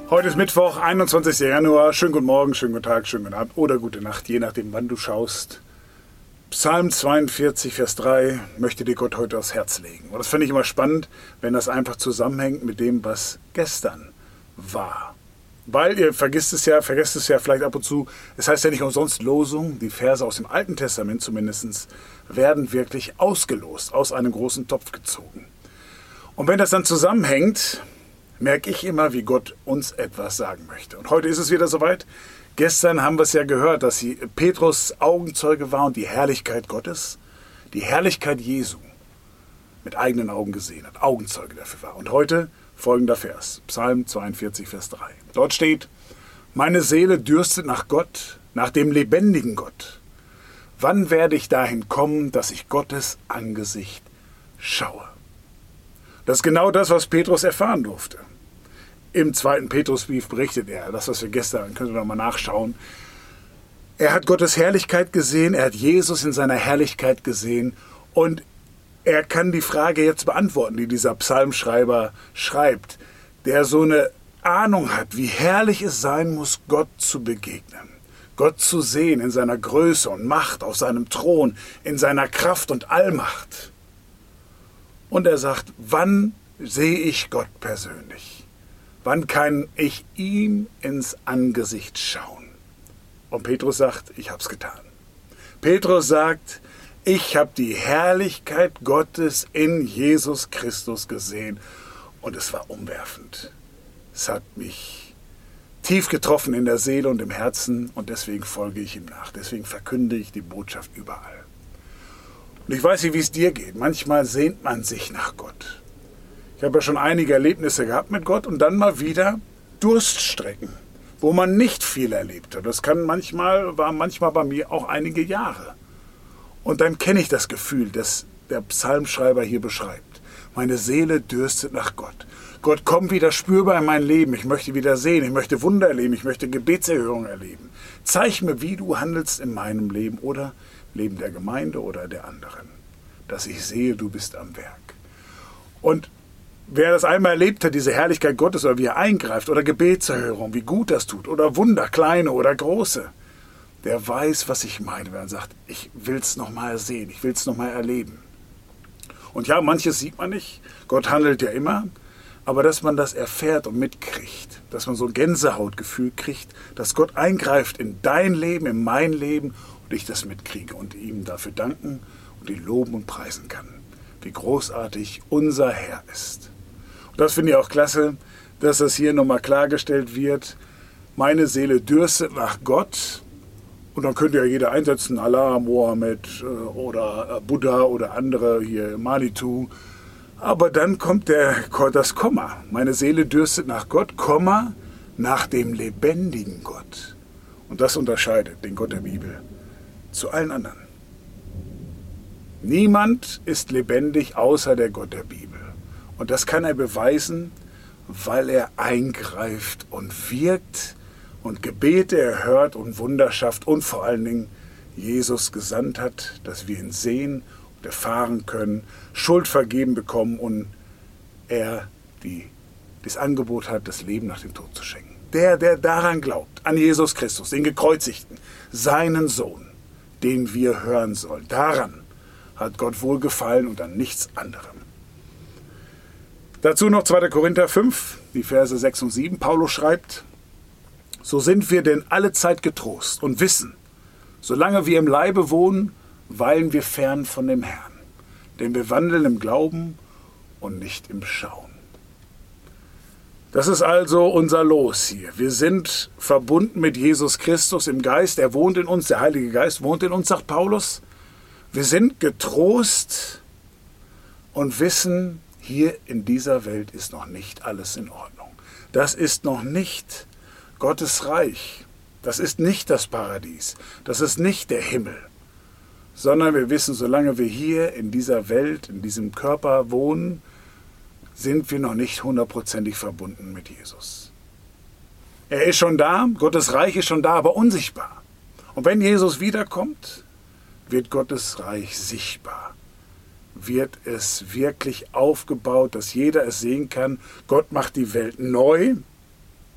Heute ist Mittwoch, 21. Januar. Schönen guten Morgen, schönen guten Tag, schönen guten Abend oder gute Nacht, je nachdem, wann du schaust. Psalm 42, Vers 3 möchte dir Gott heute aufs Herz legen. Und das finde ich immer spannend, wenn das einfach zusammenhängt mit dem, was gestern war. Weil ihr vergesst es ja vielleicht ab und zu, es heißt ja nicht umsonst Losung, die Verse aus dem Alten Testament zumindest werden wirklich ausgelost, aus einem großen Topf gezogen. Und wenn das dann zusammenhängt, merke ich immer, wie Gott uns etwas sagen möchte. Und heute ist es wieder soweit. Gestern haben wir es ja gehört, dass Petrus Augenzeuge war und die Herrlichkeit Gottes, die Herrlichkeit Jesu mit eigenen Augen gesehen hat, Augenzeuge dafür war. Und heute folgender Vers, Psalm 42, Vers 3. Dort steht: Meine Seele dürstet nach Gott, nach dem lebendigen Gott. Wann werde ich dahin kommen, dass ich Gottes Angesicht schaue? Das ist genau das, was Petrus erfahren durfte. Im 2. Petrusbrief berichtet er, das, was wir gestern, könnt ihr noch mal nachschauen. Er hat Gottes Herrlichkeit gesehen, er hat Jesus in seiner Herrlichkeit gesehen und er kann die Frage jetzt beantworten, die dieser Psalmschreiber schreibt, der so eine Ahnung hat, wie herrlich es sein muss, Gott zu begegnen. Gott zu sehen in seiner Größe und Macht, auf seinem Thron, in seiner Kraft und Allmacht. Und er sagt, wann sehe ich Gott persönlich? Wann kann ich ihm ins Angesicht schauen? Und Petrus sagt, ich habe es getan. Petrus sagt, ich habe die Herrlichkeit Gottes in Jesus Christus gesehen und es war umwerfend. Es hat mich tief getroffen in der Seele und im Herzen und deswegen folge ich ihm nach. Deswegen verkünde ich die Botschaft überall. Und ich weiß nicht, wie es dir geht. Manchmal sehnt man sich nach Gott. Ich habe ja schon einige Erlebnisse gehabt mit Gott und dann mal wieder Durststrecken, wo man nicht viel erlebt hat. Das war manchmal bei mir auch einige Jahre. Und dann kenne ich das Gefühl, das der Psalmschreiber hier beschreibt. Meine Seele dürstet nach Gott. Gott, komm wieder spürbar in mein Leben. Ich möchte wieder sehen, ich möchte Wunder erleben, ich möchte Gebetserhörung erleben. Zeig mir, wie du handelst in meinem Leben oder Leben der Gemeinde oder der anderen. Dass ich sehe, du bist am Werk. Und wer das einmal erlebt hat, diese Herrlichkeit Gottes oder wie er eingreift oder Gebetserhörung, wie gut das tut oder Wunder, kleine oder große, der weiß, was ich meine, wenn er sagt, ich will es nochmal sehen, ich will es nochmal erleben. Und ja, manches sieht man nicht, Gott handelt ja immer, aber dass man das erfährt und mitkriegt, dass man so ein Gänsehautgefühl kriegt, dass Gott eingreift in dein Leben, in mein Leben und ich das mitkriege und ihm dafür danken und ihn loben und preisen kann, wie großartig unser Herr ist. Das finde ich auch klasse, dass das hier nochmal klargestellt wird. Meine Seele dürstet nach Gott. Und dann könnte ja jeder einsetzen, Allah, Mohammed oder Buddha oder andere, hier Manitou. Aber dann kommt das Komma. Meine Seele dürstet nach Gott, Komma, nach dem lebendigen Gott. Und das unterscheidet den Gott der Bibel zu allen anderen. Niemand ist lebendig außer der Gott der Bibel. Und das kann er beweisen, weil er eingreift und wirkt und Gebete erhört und Wunder schafft und vor allen Dingen Jesus gesandt hat, dass wir ihn sehen und erfahren können, Schuld vergeben bekommen und er das Angebot hat, das Leben nach dem Tod zu schenken. Der daran glaubt, an Jesus Christus, den Gekreuzigten, seinen Sohn, den wir hören sollen, daran hat Gott wohlgefallen und an nichts anderem. Dazu noch 2. Korinther 5, die Verse 6 und 7. Paulus schreibt, so sind wir denn alle Zeit getrost und wissen, solange wir im Leibe wohnen, weilen wir fern von dem Herrn. Denn wir wandeln im Glauben und nicht im Schauen. Das ist also unser Los hier. Wir sind verbunden mit Jesus Christus im Geist. Er wohnt in uns, der Heilige Geist wohnt in uns, sagt Paulus. Wir sind getrost und wissen, hier in dieser Welt ist noch nicht alles in Ordnung. Das ist noch nicht Gottes Reich. Das ist nicht das Paradies. Das ist nicht der Himmel. Sondern wir wissen, solange wir hier in dieser Welt, in diesem Körper wohnen, sind wir noch nicht 100%ig verbunden mit Jesus. Er ist schon da, Gottes Reich ist schon da, aber unsichtbar. Und wenn Jesus wiederkommt, wird Gottes Reich sichtbar. Wird es wirklich aufgebaut, dass jeder es sehen kann. Gott macht die Welt neu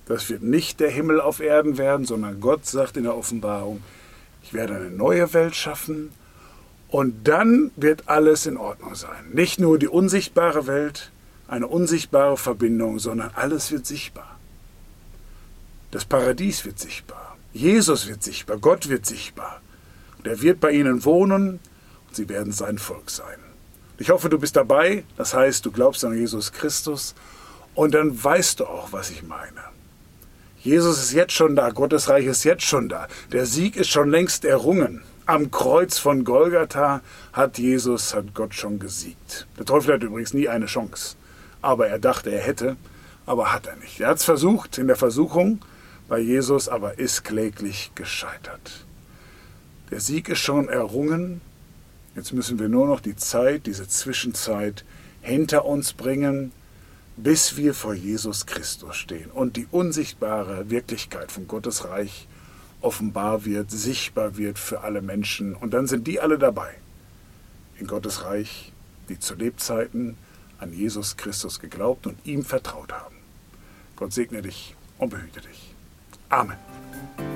Das wird nicht der Himmel auf Erden werden, sondern Gott sagt in der Offenbarung, ich werde eine neue Welt schaffen und dann wird alles in Ordnung sein. Nicht nur die unsichtbare Welt, eine unsichtbare Verbindung, sondern alles wird sichtbar. Das Paradies wird sichtbar, Jesus wird sichtbar, Gott wird sichtbar. Und er wird bei ihnen wohnen und sie werden sein Volk sein. Ich hoffe, du bist dabei, das heißt, du glaubst an Jesus Christus und dann weißt du auch, was ich meine. Jesus ist jetzt schon da, Gottes Reich ist jetzt schon da. Der Sieg ist schon längst errungen. Am Kreuz von Golgatha hat Gott schon gesiegt. Der Teufel hat übrigens nie eine Chance. Aber er dachte, er hätte, aber hat er nicht. Er hat es versucht in der Versuchung bei Jesus, aber ist kläglich gescheitert. Der Sieg ist schon errungen. Jetzt müssen wir nur noch diese Zwischenzeit hinter uns bringen, bis wir vor Jesus Christus stehen und die unsichtbare Wirklichkeit von Gottes Reich offenbar wird, sichtbar wird für alle Menschen. Und dann sind die alle dabei in Gottes Reich, die zu Lebzeiten an Jesus Christus geglaubt und ihm vertraut haben. Gott segne dich und behüte dich. Amen.